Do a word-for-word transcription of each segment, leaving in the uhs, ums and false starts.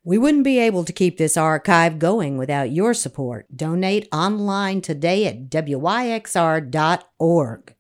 We wouldn't be able to keep this archive going without your support. Donate online today at W Y X R dot org.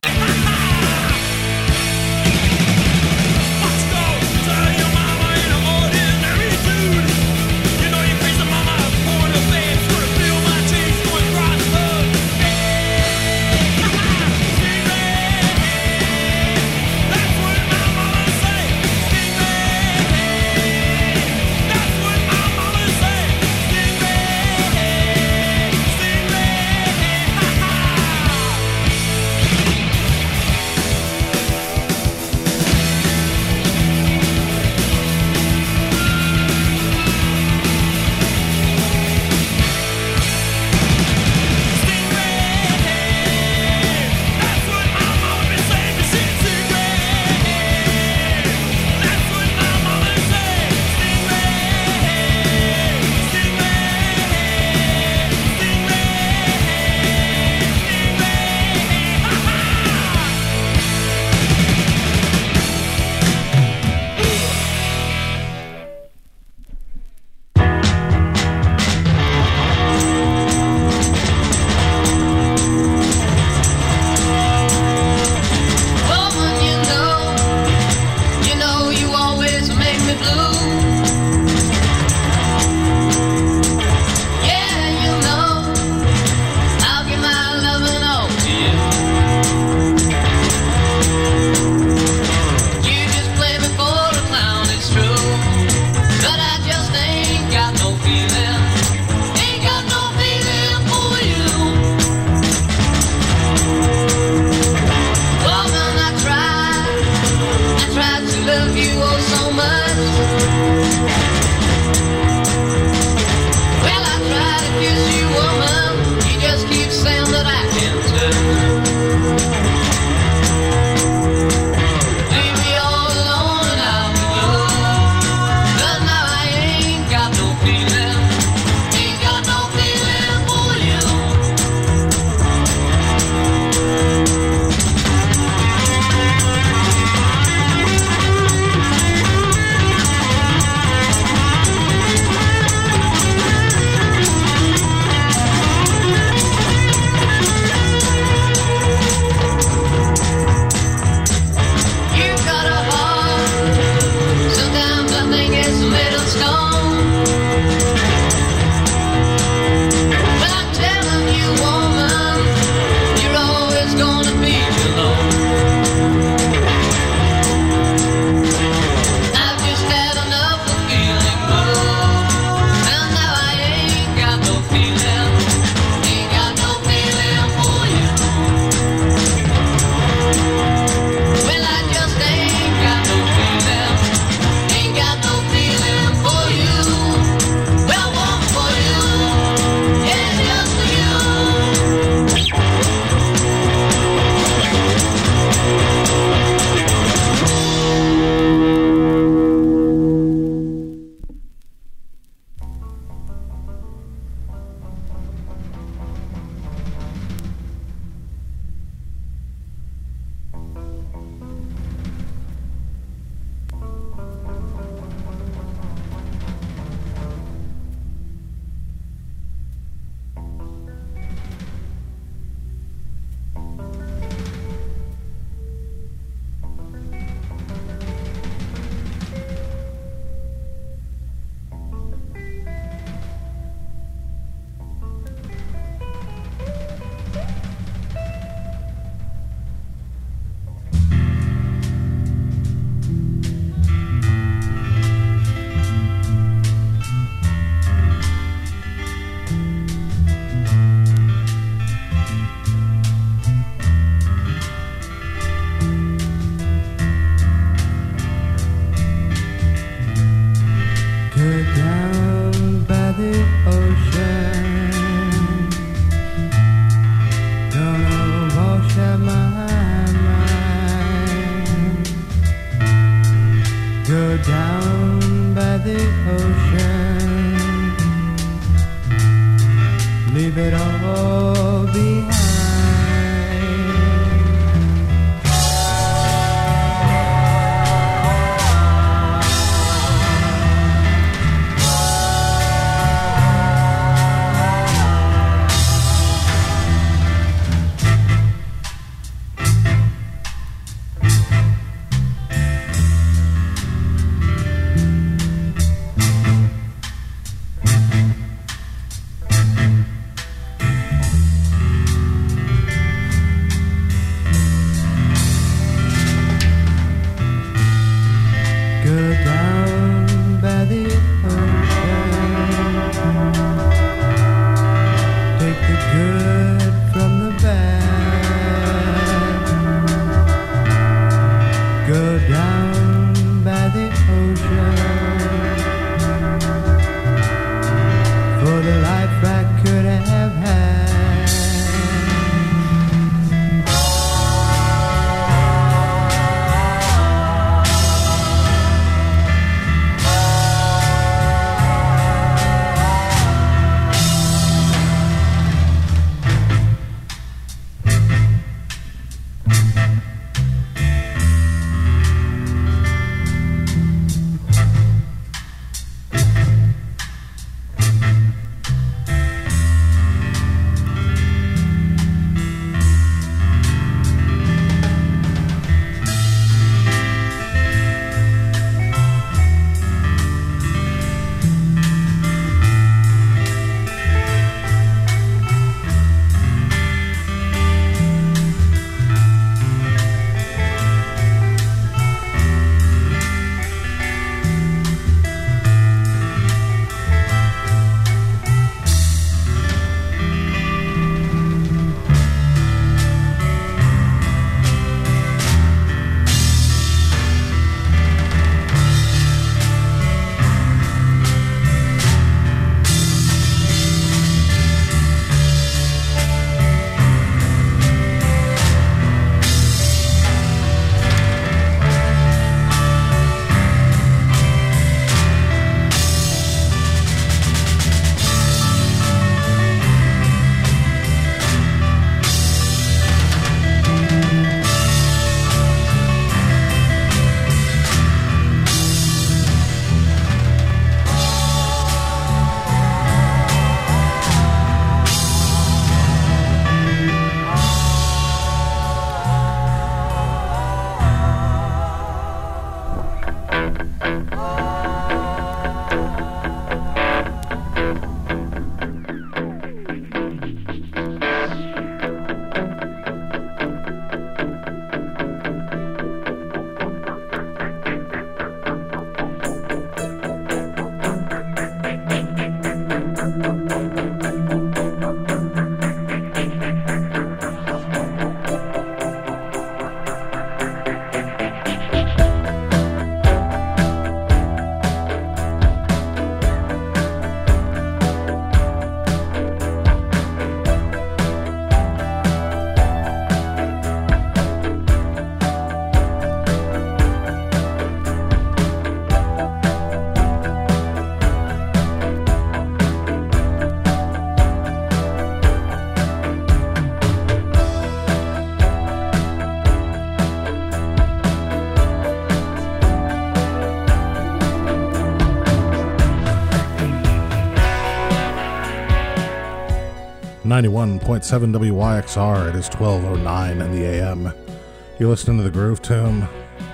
ninety-one point seven W Y X R. It is twelve oh nine in the A M. You're listening to the Groove Tomb.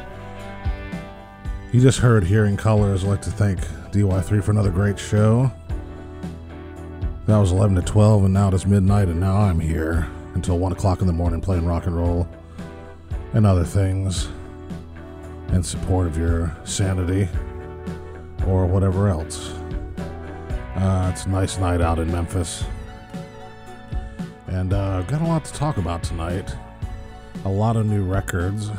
You just heard Hearing Colors. I'd like to thank D Y three for another great show. That was eleven to twelve, and now it is midnight, and now I'm here until one o'clock in the morning playing rock and roll and other things in support of your sanity or whatever else. Uh, it's a nice night out in Memphis. And uh, got a lot to talk about tonight. A lot of new records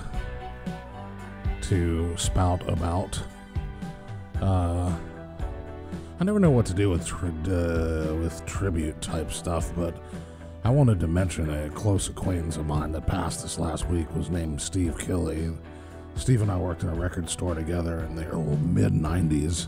to spout about. Uh, I never know what to do with tri- uh, with tribute type stuff, but I wanted to mention a close acquaintance of mine that passed this last week was named Steve Killey. Steve and I worked in a record store together in the mid nineties.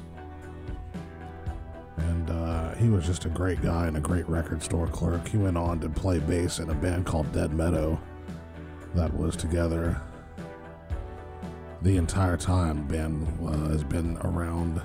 And uh, he was just a great guy and a great record store clerk. He went on to play bass in a band called Dead Meadow that was together the entire time. The band uh, has been around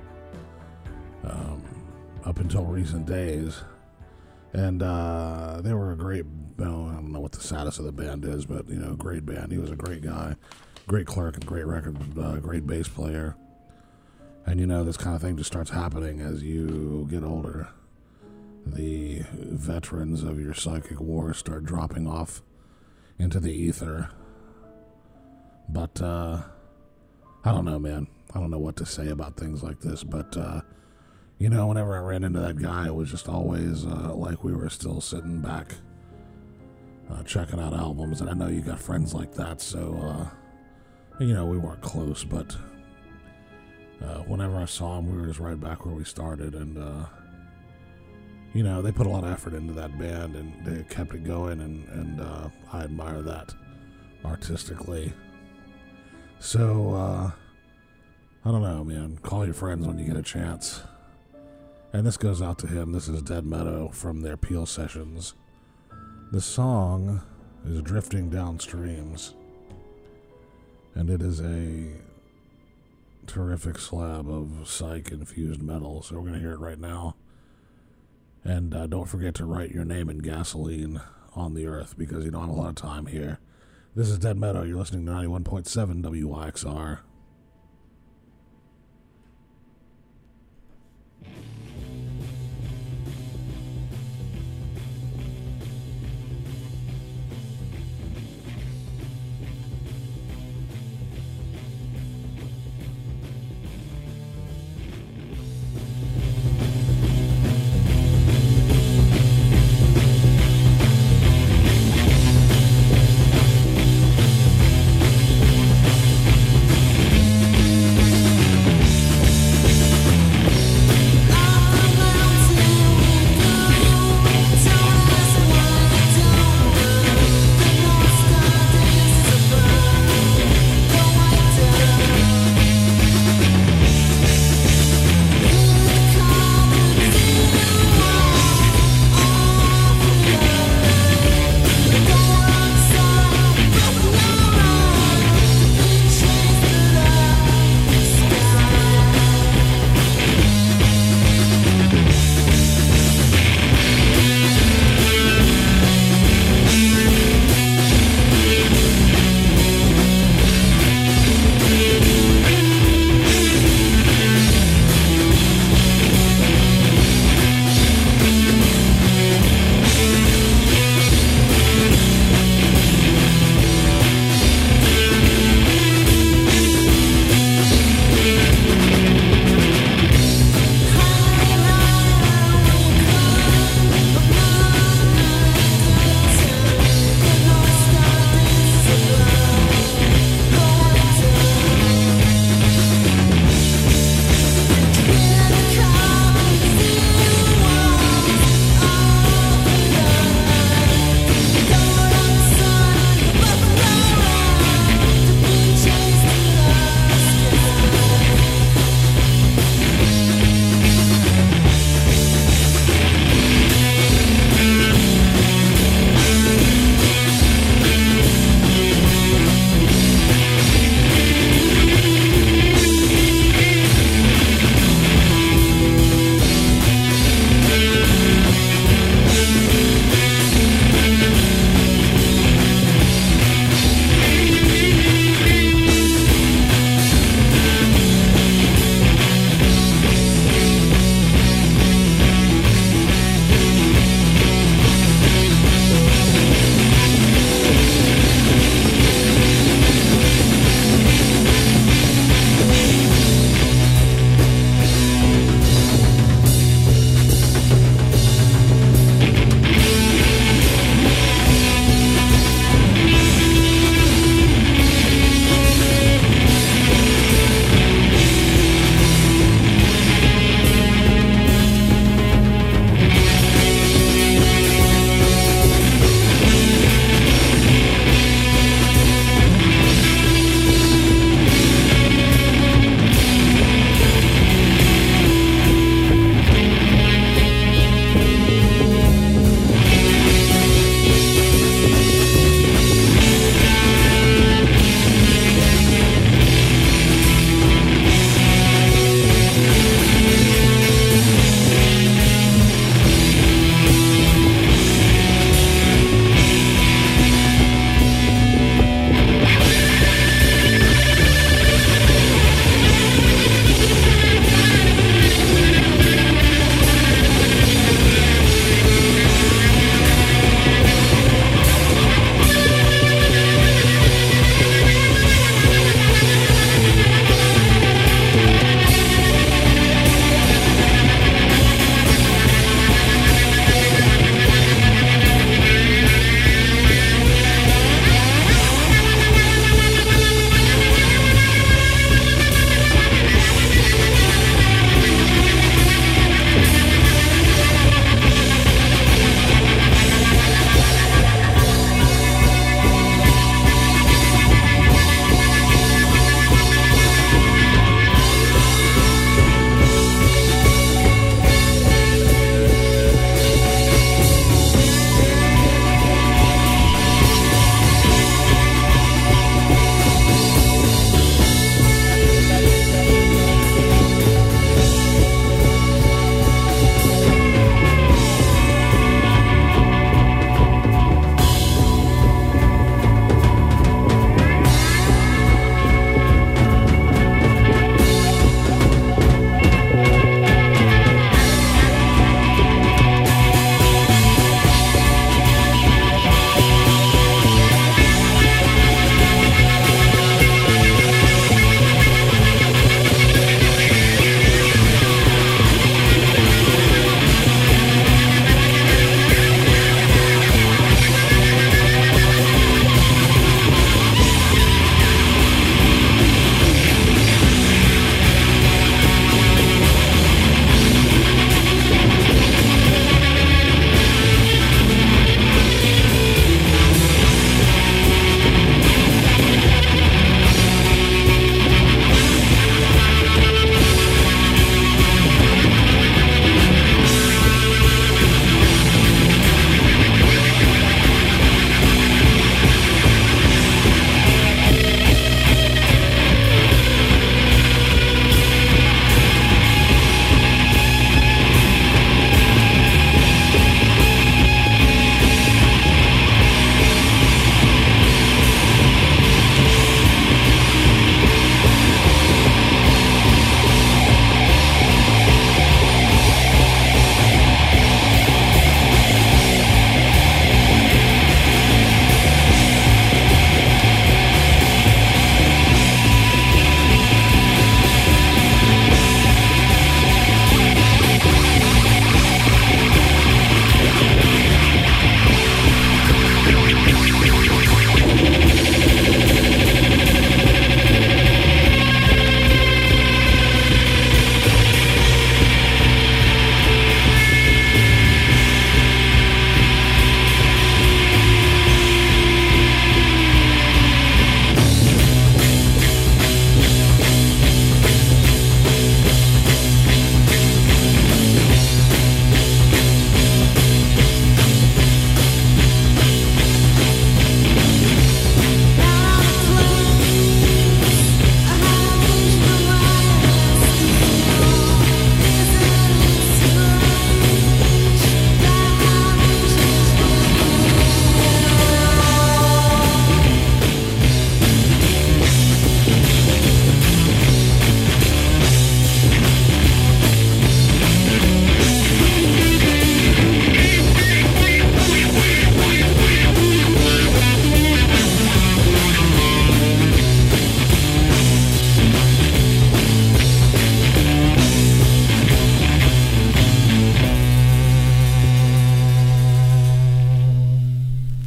um, up until recent days. And uh, they were a great, well, I don't know what the status of the band is, but, you know, great band. He was a great guy, great clerk and great record, uh, great bass player. And, you know, this kind of thing just starts happening as you get older. The veterans of your psychic war start dropping off into the ether. But, uh, I don't know, man. I don't know what to say about things like this. But, uh, you know, whenever I ran into that guy, it was just always uh, like we were still sitting back uh, checking out albums. And I know you got friends like that, so, uh, you know, we weren't close, but... Uh, whenever I saw him, we were just right back where we started, and, uh, you know, they put a lot of effort into that band, and they kept it going, and, and uh, I admire that artistically. So, uh, I don't know, man. Call your friends when you get a chance. And this goes out to him. This is Dead Meadow from their Peel Sessions. The song is Drifting Down Streams, and it is a terrific slab of psych-infused metal, so we're going to hear it right now. And uh, don't forget to write your name in gasoline on the earth, because you don't have a lot of time here. This is Dead Meadow. You're listening to ninety-one point seven W Y X R.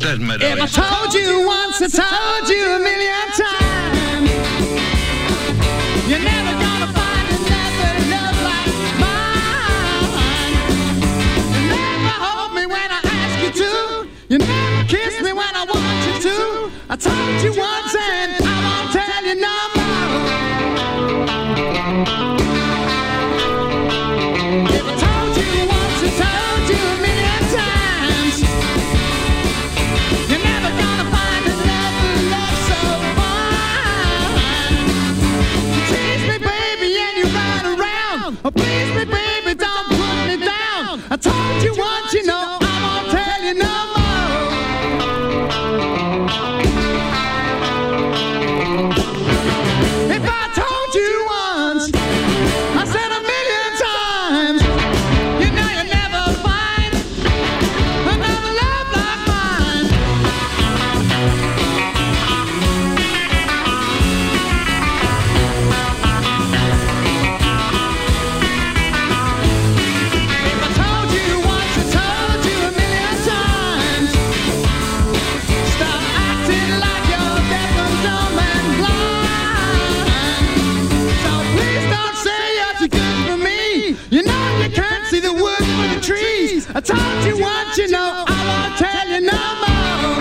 doesn't matter. If I told you once, I told you a million times, you're never gonna find another love like mine. You never hold me when I ask you to. You never kiss me when I want you to. I told you once and I won't tell you no more. If I told you once, I told you a million times, you're never gonna find another love so fine. You tease me, baby, and you run around. Oh, please me, baby, don't put me down. I told you once, you know, I won't tell you no more. If I told you once, I said a million times, you know you'll never find another love like mine. If I told you once, I told you a million times, stop acting like you're deaf and dumb and blind. So please don't say you're too good for me. You know you can't see the wood for the trees. I told you once, you know, I won't tell you no more.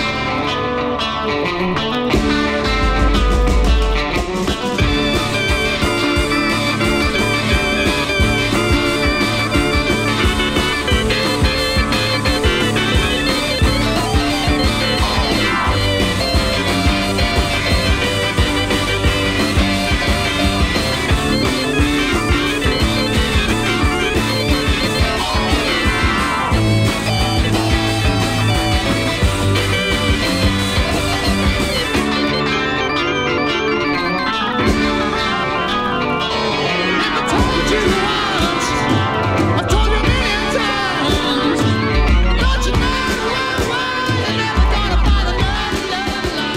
If I told you once, I told you a million times, don't you know, why, why, you're never gonna find another love like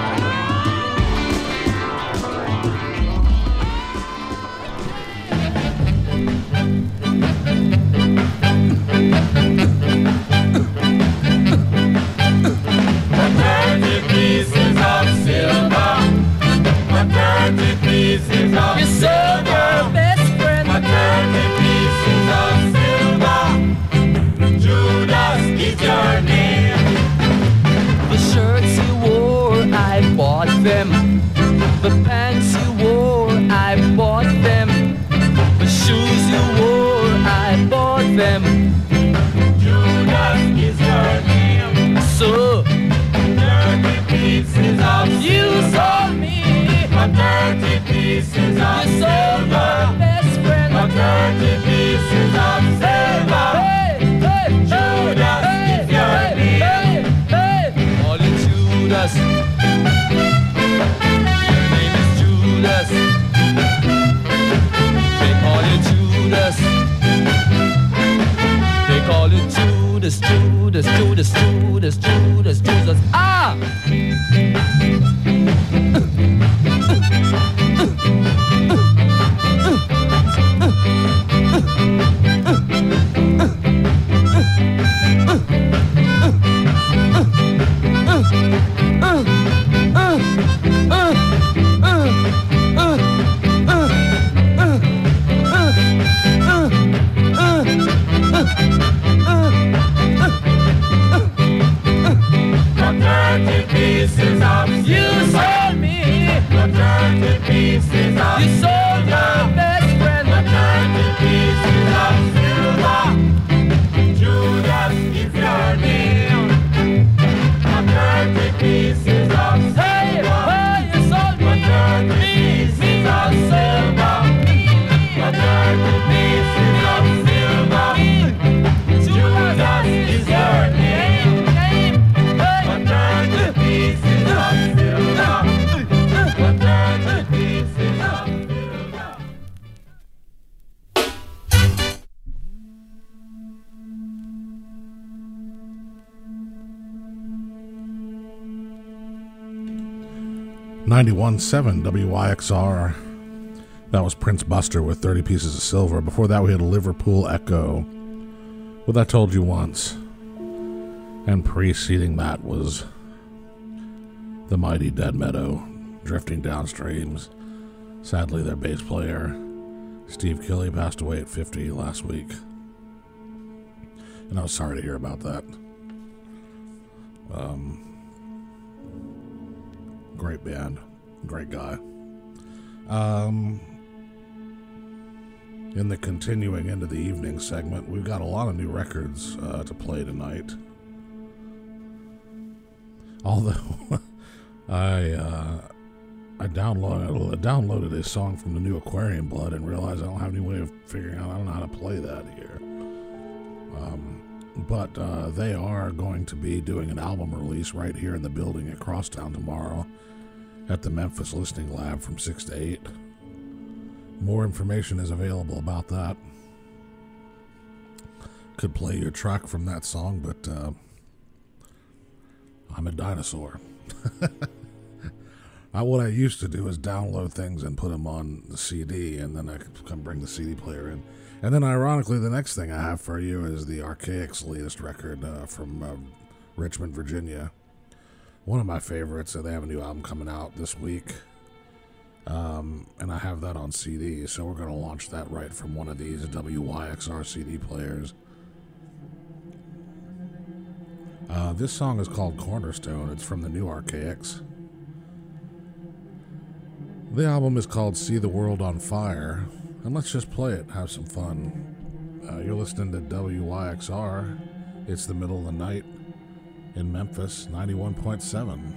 Thirty pieces of silver. My thirty pieces of silver. Best friend. My thirty pieces of silver. Judas is your name. The shirts you wore, I bought them. The pants you wore, I bought them. The shoes you wore, I bought them. Judas is your name. So Thirty pieces of you silver. sold me. My thirty pieces of You sold my silver. best friend. My thirty pieces of silver. Hey, hey, Judas hey, is your hey, name. hey, hey. Call it Judas. Your name is Judas. They call it Judas. They call it Judas, Judas, Judas, Judas, Judas, Judas. Ah! My thirty pieces of You silver. sold me. My thirty pieces of You sold my silver. best friend. My thirty pieces of silver. Judas is your name. My thirty pieces of Hey, silver. hey, you sold My me. thirty Me, pieces me, of silver. My thirty pieces of silver. Judas is your name. My thirty pieces of silver. My thirty pieces of silver. ninety-one point seven W Y X R. That was Prince Buster with thirty Pieces of Silver. Before that, we had Liverpool Echo with I Told You Once. And preceding that was the mighty Dead Meadow, Drifting Downstreams. Sadly, their bass player, Steve Killy, passed away at fifty last week. And I was sorry to hear about that. Um, great band, great guy. Um, in the continuing into the evening segment, we've got a lot of new records uh, to play tonight. Although I uh, I downloaded I downloaded a song from the new Aquarium Blood and realized I don't have any way of figuring out I don't know how to play that here. Um, but uh, they are going to be doing an album release right here in the building at Crosstown tomorrow at the Memphis Listening Lab from six to eight. More information is available about that. Could play your track from that song, but uh, I'm a dinosaur. I, what I used to do is download things and put them on the C D, and then I could come bring the C D player in. And then, ironically, the next thing I have for you is the Archaics' latest record uh, from uh, Richmond, Virginia. One of my favorites. Uh, they have a new album coming out this week, um, and I have that on C D, so we're going to launch that right from one of these W Y X R C D players. Uh, this song is called Cornerstone. It's from the new Archaics. The album is called See the World on Fire, and let's just play it, have some fun. Uh, you're listening to W Y X R. It's the middle of the night in Memphis, ninety-one point seven.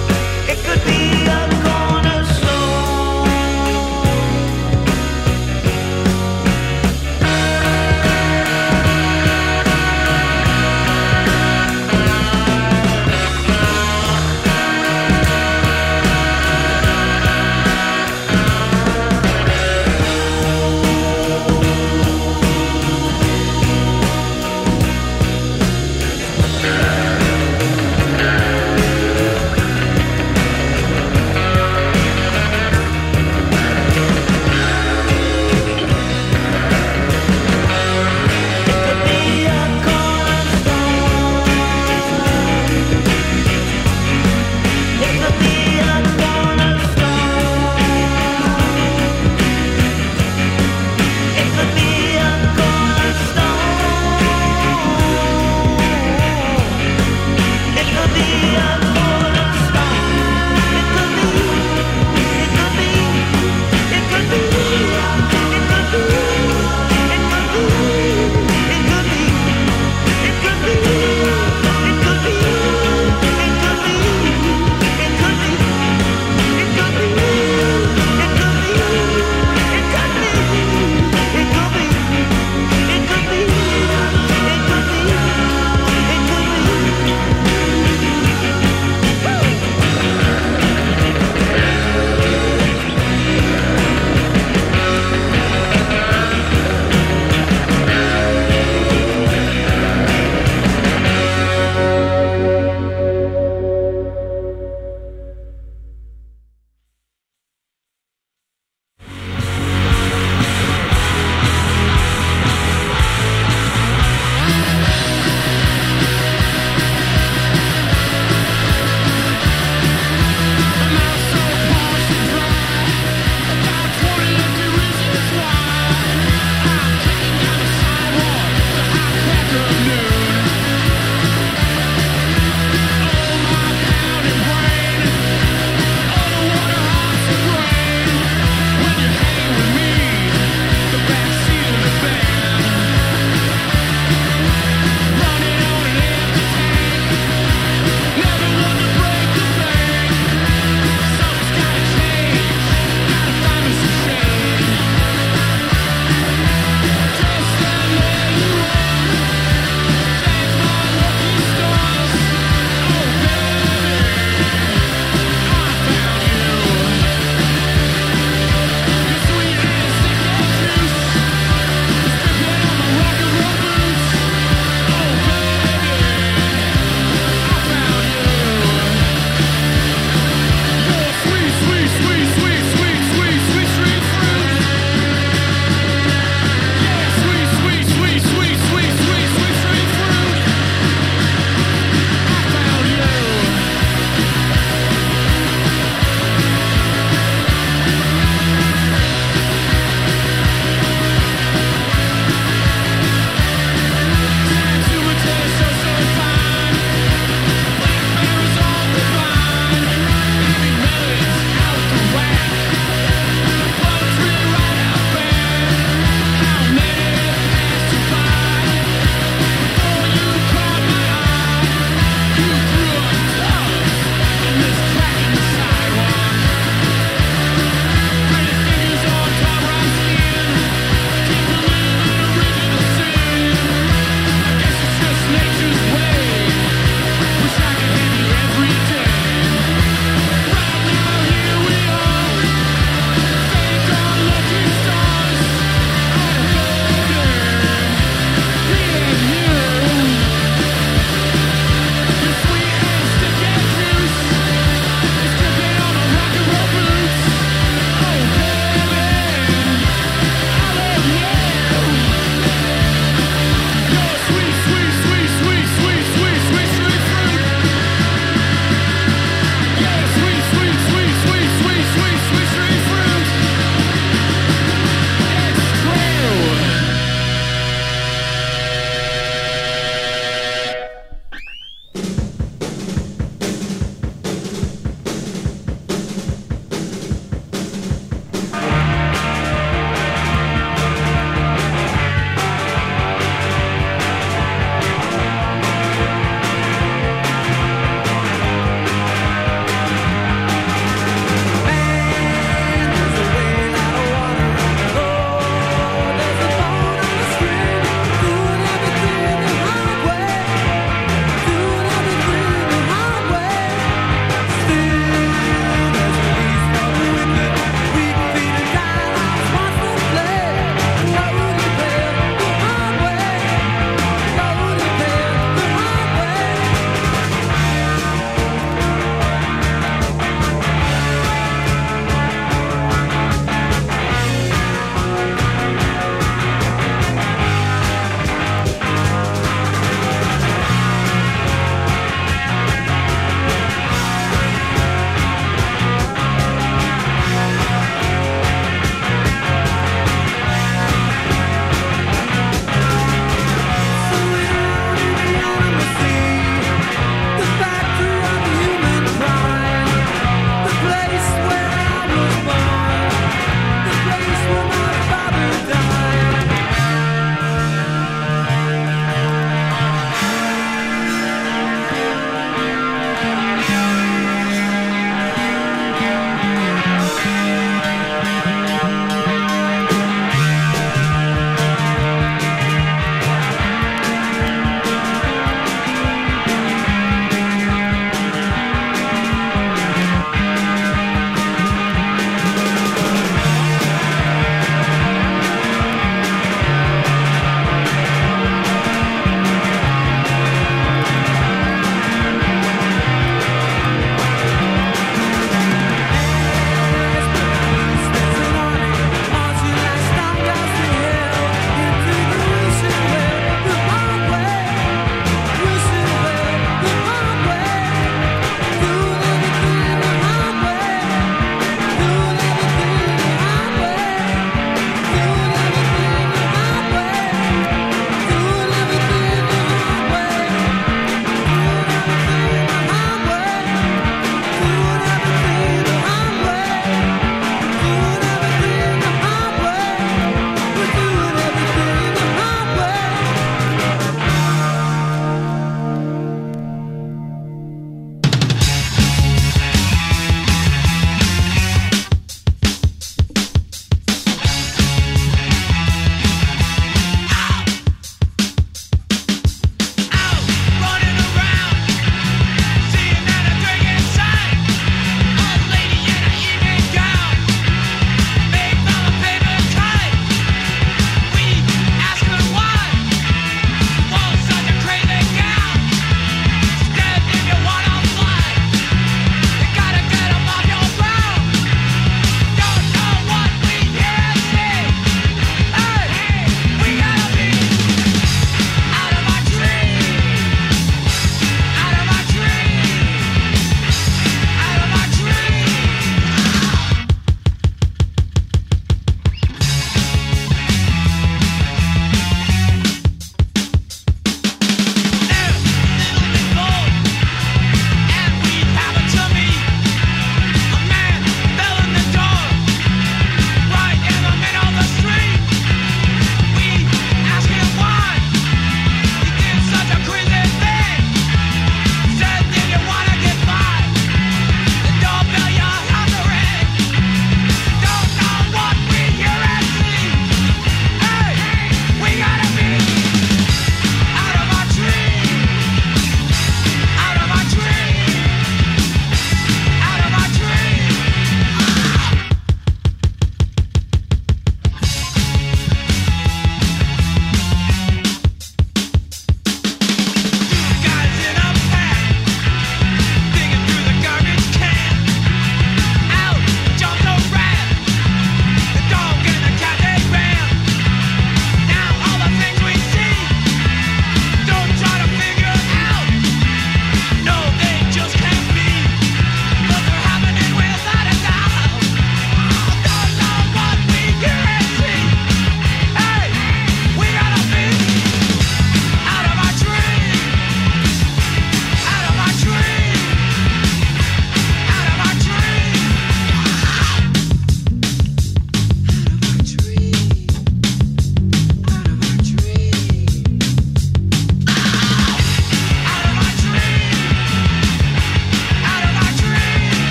It could be a cornerstone.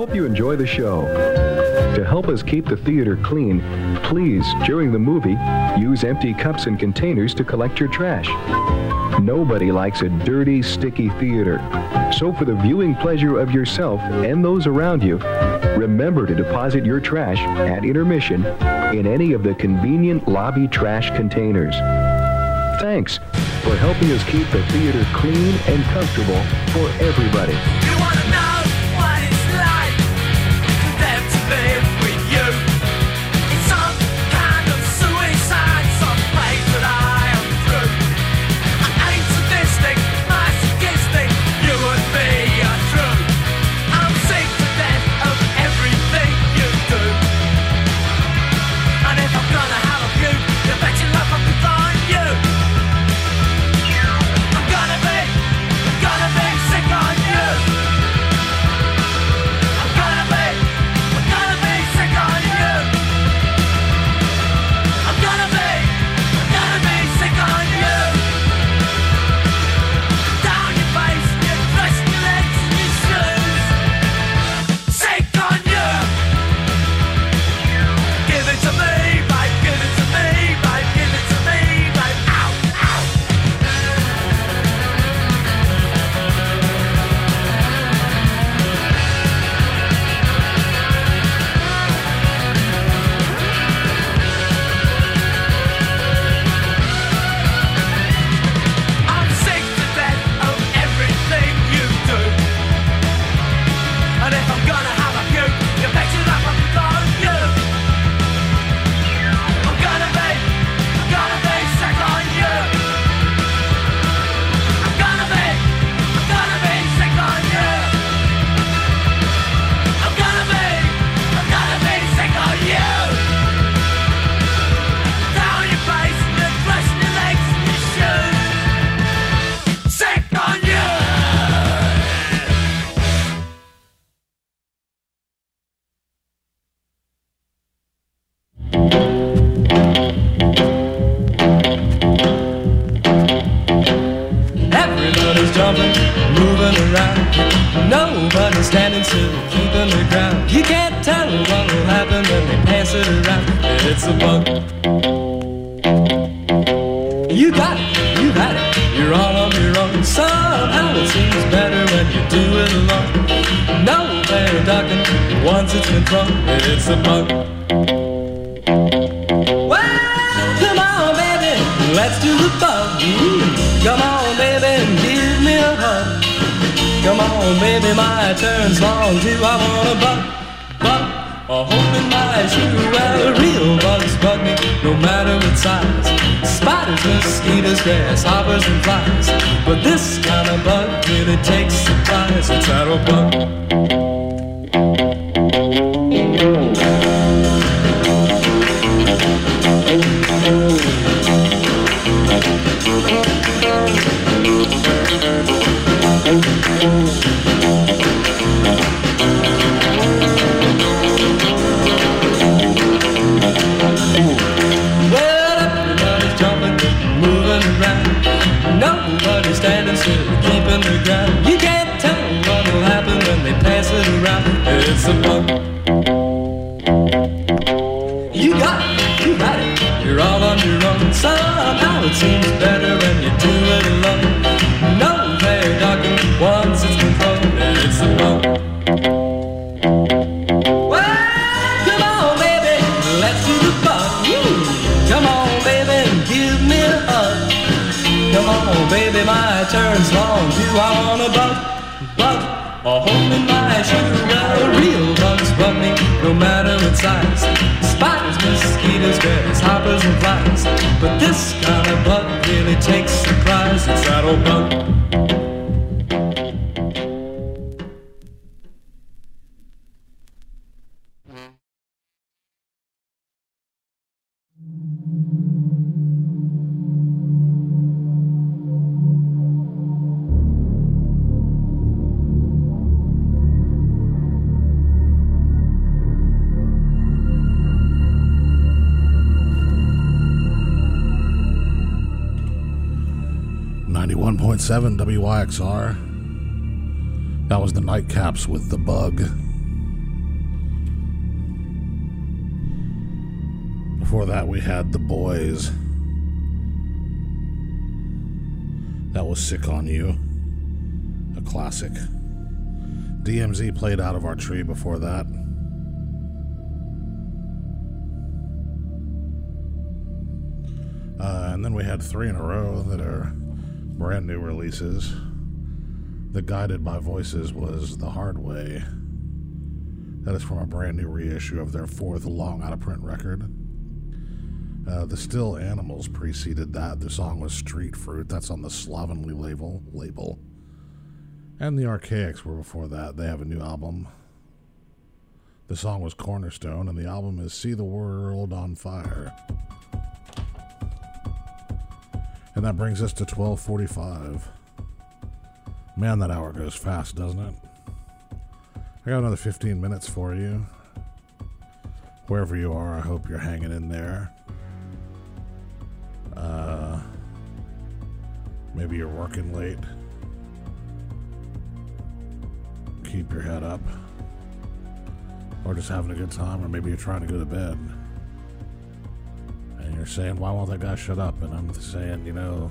hope you enjoy the show. To help us keep the theater clean, please, during the movie, use empty cups and containers to collect your trash. Nobody likes a dirty, sticky theater. So for the viewing pleasure of yourself and those around you, remember to deposit your trash at intermission in any of the convenient lobby trash containers. Thanks for helping us keep the theater clean and comfortable for everybody. You wanna know what it's like for them to be with you? It's some kind of suicide, some place that I am through. I ain't sadistic, masochistic, you and me are true. I'm sick to death of everything you do. And if I'm gonna have a few, you bet your life I can find you. I'm gonna be, I'm gonna be sick on you. I'm gonna be, I'm gonna be sick on you. I'm gonna be, I'm gonna be sick on you. Down your face, your dress, your legs, and your shoes. Sick on you. Give it to me, babe, give it to me, babe, give it to me, babe. Ow, ow. I'm sick to death of everything you do. And if I'm gonna have a few, you bet your life I'm on you. I'm gonna be, I'm gonna be sick on you. I'm gonna be, I'm gonna be sick on you. I'm gonna be, I'm gonna be sick on you. Down your face, your dress, your legs, and your shoes. Sick on you. Everybody's jumping, moving around. Nobody's standing still, keeping the ground. You can't tell what will happen when they pass it around. It's a bug. You got it, you got it. You're all on your own. Somehow it seems better when you do it alone. No bear ducking once it's been thrown. It's a bug. Well, come on, baby, let's do the bug. Ooh, come on, baby, and give me a hug. Come on, baby, my turn's long too. I want a bug, bug, a hole in my shoe. Well, real bugs bug me, no matter what size. Spiders, mosquitoes, grasshoppers, and flies. But this kind of bug really takes surprise. It's that old bug. Well, everybody's jumping, moving around. Nobody's standing still, keeping the ground. You can't tell what'll happen when they pass it around. It's a bug. You got it, you got it. You're all on your own. Somehow it seems better when you do it alone. No fair ducking once it's been thrown. It's a bug. Well, come on, baby, let's do the bug. Woo. Come on, baby, and give me a hug. Come on, baby, my turn's long too. I want a bug, bug, a hole in my shoe. Well, real bugs bug me, no matter what size. Spiders, mosquitoes, grasshoppers, and flies. But this kind of bug really takes surprise. It's that old bug. ninety-one point seven W Y X R. That was the Nightcaps with The Bug. Before that, we had The Boys. That was Sick on You, a classic. D M Z played Out of Our Tree before that. Uh, and then we had three in a row that are brand new releases. The Guided by Voices was The Hard Way. That is from a brand new reissue of their fourth long out of print record. Uh, the Still Animals preceded that. The song was Street Fruit. That's on the Slovenly label. label. And the Archaics were before that. They have a new album. The song was Cornerstone, and the album is See the World on Fire. And that brings us to twelve forty-five. Man, that hour goes fast, doesn't it? I got another fifteen minutes for you. Wherever you are, I hope you're hanging in there. Uh, maybe you're working late. Keep your head up. Or just having a good time, or maybe you're trying to go to bed. And you're saying, why won't that guy shut up? And I'm saying, you know,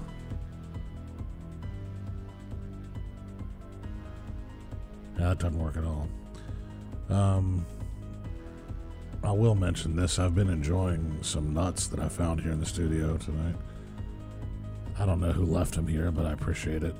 yeah, that doesn't work at all. Um, I will mention this. I've been enjoying some nuts that I found here in the studio tonight. I don't know who left them here, but I appreciate it.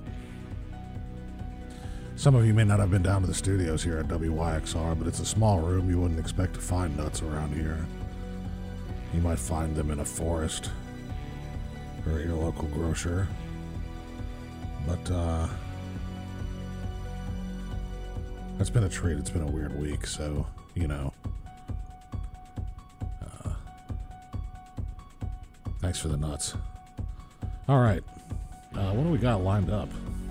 Some of you may not have been down to the studios here at W Y X R, but it's a small room. You wouldn't expect to find nuts around here. You might find them in a forest or at your local grocer. But, uh... it's been a treat. It's been a weird week, so, you know. Uh, thanks for the nuts. All right. Uh, what do we got lined up?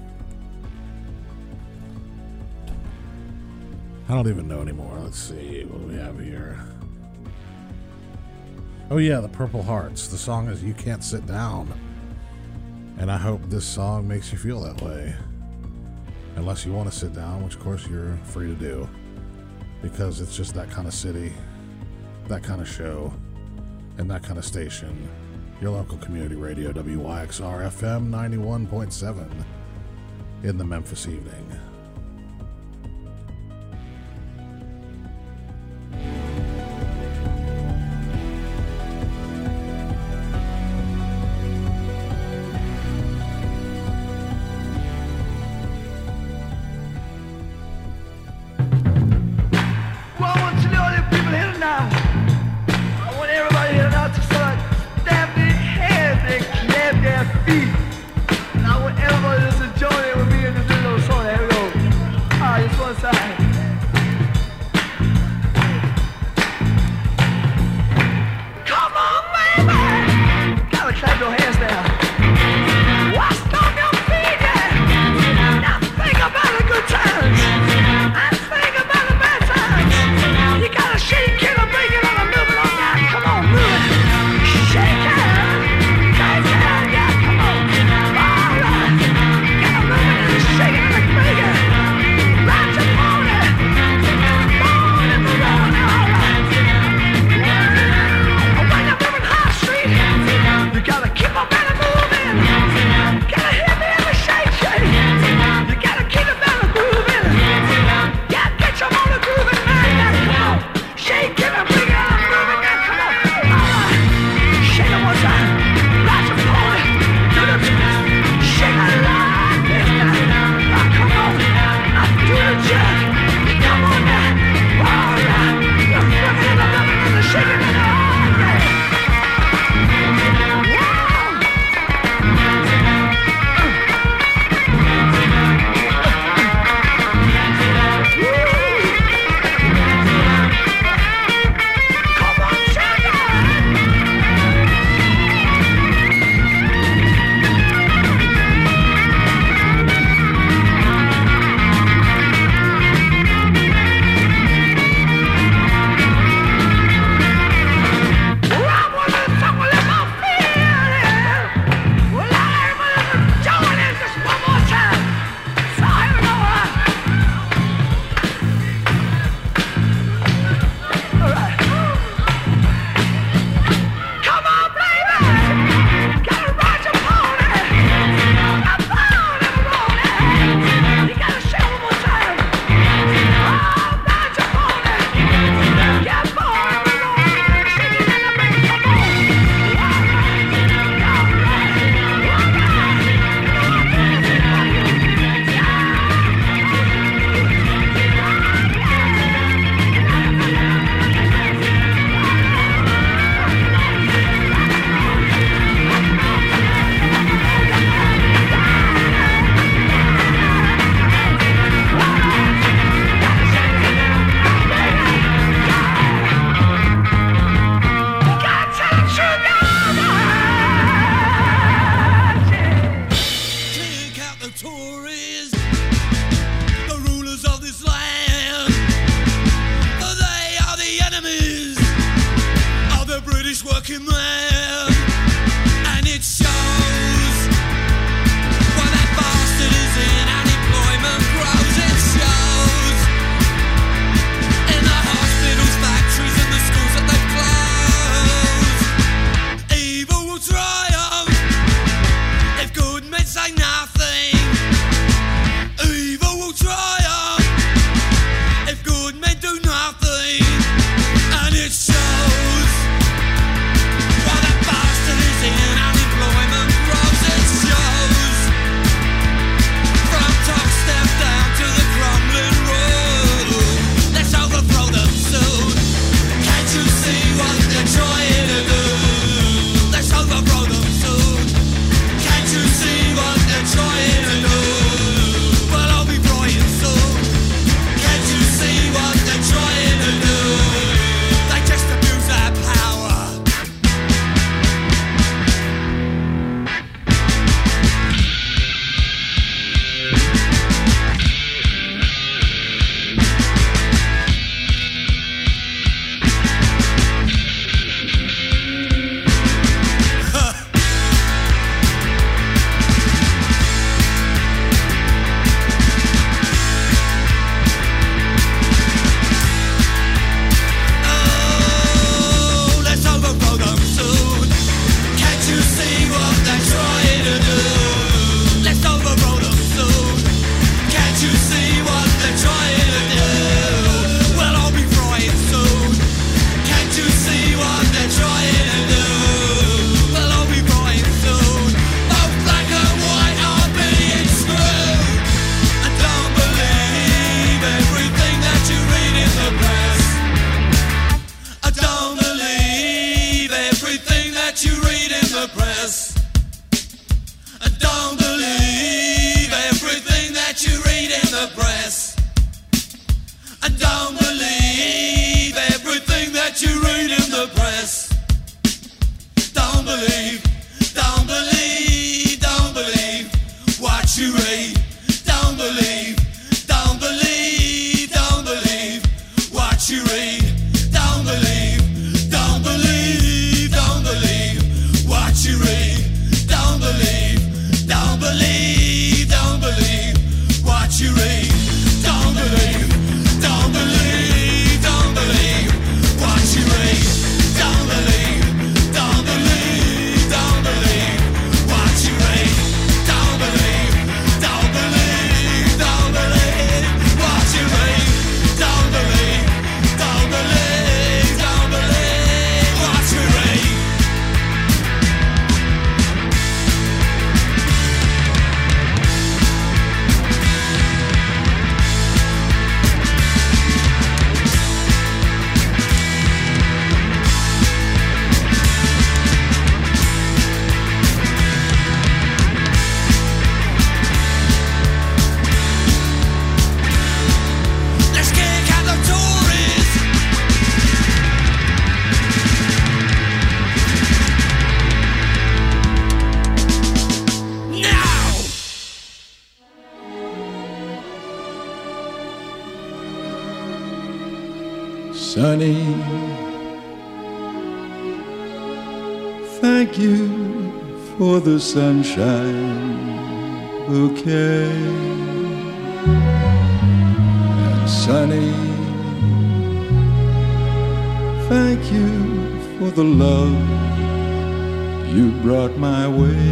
I don't even know anymore. Let's see. What do we have here? Oh, yeah, the Purple Hearts. The song is You Can't Sit Down. And I hope this song makes you feel that way. Unless you want to sit down, which of course you're free to do. Because it's just that kind of city, that kind of show, and that kind of station. Your local community radio, W Y X R F M ninety-one point seven in the Memphis evening. Feet. And I want everybody to just join in with me in this little song. Here we go. Sunny, thank you for the sunshine bouquet. And Sunny, thank you for the love you brought my way.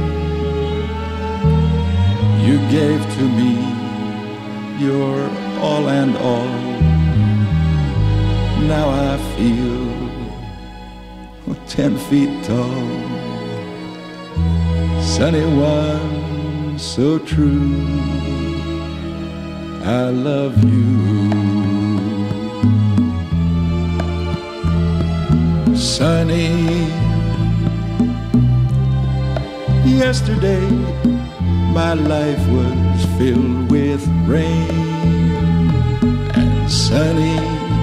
You gave to me your all and all. Now I feel ten feet tall. Sunny one, so true, I love you. Sunny, yesterday my life was filled with rain. And Sunny,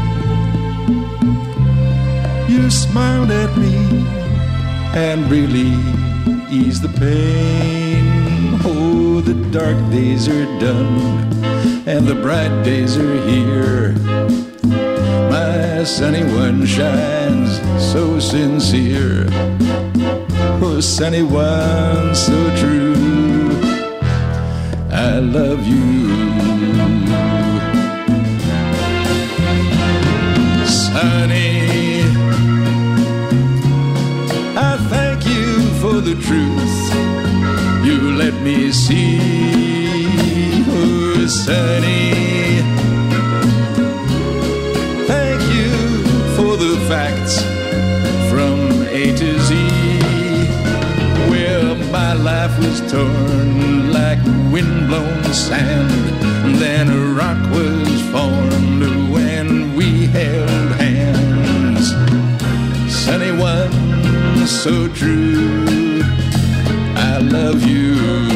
you smiled at me and really eased the pain. Oh, the dark days are done and the bright days are here. My sunny one shines so sincere. Oh, sunny one, so true, I love you. Sunny, I thank you for the truth you let me see. Oh, Sunny, thank you for the facts from A to Z. Well, my life was torn like windblown sand, then a rock was formed when we held hands. Sunny one, so true, I love you.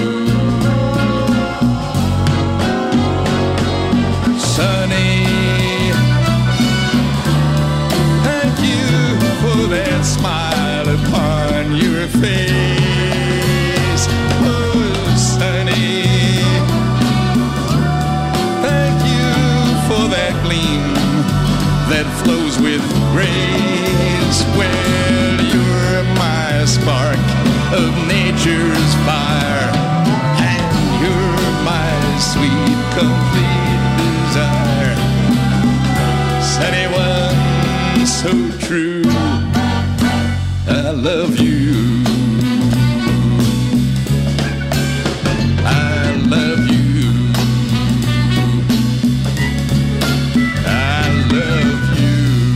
Sunny, thank you for that smile upon your face. Oh, Sunny, thank you for that gleam that flows with grace. Well, you're my spark of nature's fire, and you're my sweet, complete desire. Sunny one, so true, I love you. I love you. I love you.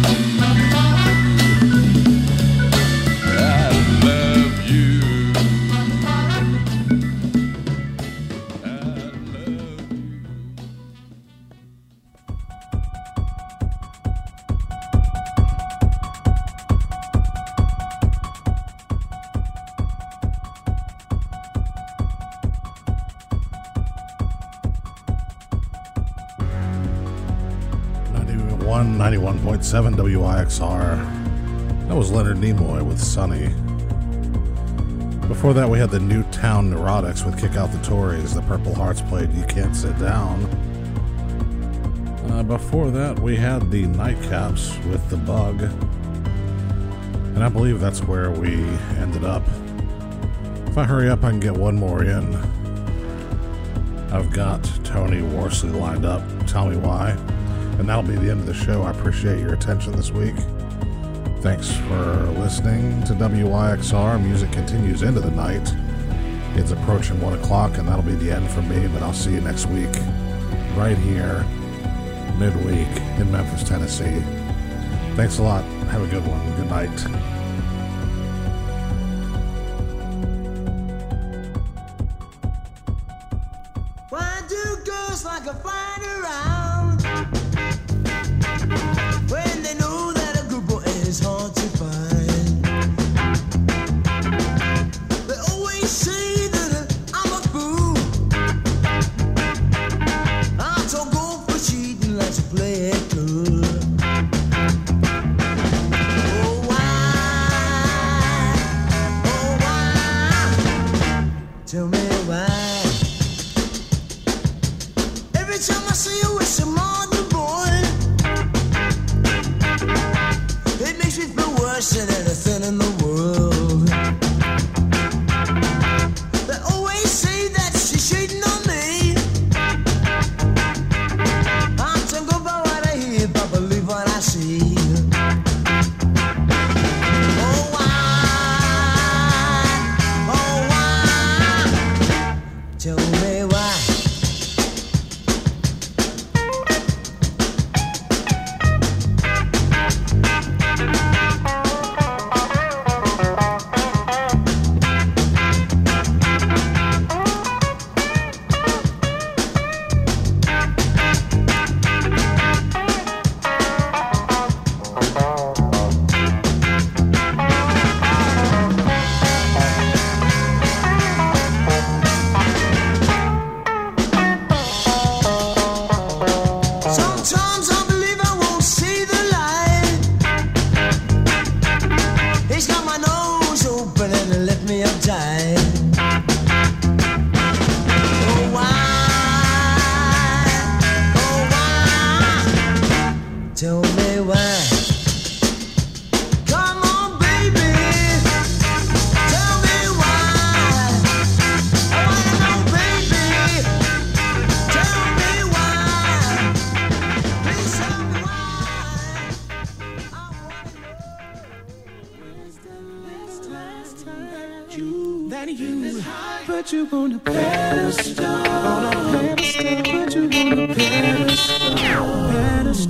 I love you. I love you. ninety-one, ninety-one point seven W I X R. That was Leonard Nimoy with Sunny. Before that, we had the Newtown Neurotics with Kick Out the Tories. The Purple Hearts played You Can't Sit Down. Uh, before that, we had the Nightcaps with The Bug. And I believe that's where we ended up. If I hurry up, I can get one more in. I've got Tony Worsley lined up. Tell me why. And that'll be the end of the show. I appreciate your attention this week. Thanks for listening to W I X R. Music continues into the night. It's approaching one o'clock, and that'll be the end for me, but I'll see you next week right here, midweek in Memphis, Tennessee. Thanks a lot. Have a good one. Good night. Why do girls like a flying around when they know that a good boy is hard to find? They always say that I'm a fool. I don't go for cheating, like to play it cool. Oh why, oh why? Tell me why. Every time I see you, it's question anything in the world. They always say that she's cheating on me. I'm trying to go by what I hear, but believe what I see. Oh, why? Oh, why? Tell me why. Sometimes I believe I won't see the light. He's got my nose open and he left me uptight. Oh, why? Oh, why? Tell me why. Come on, baby. Tell me why. I wanna know, baby. Tell me why. Please tell me why. I wanna know. That you put you on a pedestal, on a pedestal, put you on a pedestal, pedestal.